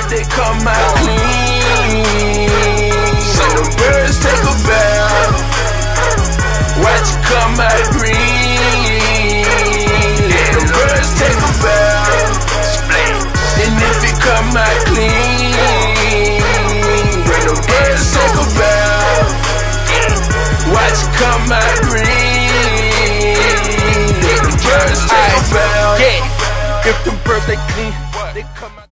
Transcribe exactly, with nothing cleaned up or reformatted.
they come out clean. So the birds take a bath, watch it come out green. Let the birds take a bath, and if it come out clean, when the birds take a bath, watch it come out green. Let the birds take a bath. Yeah, if them birds they clean, they come out.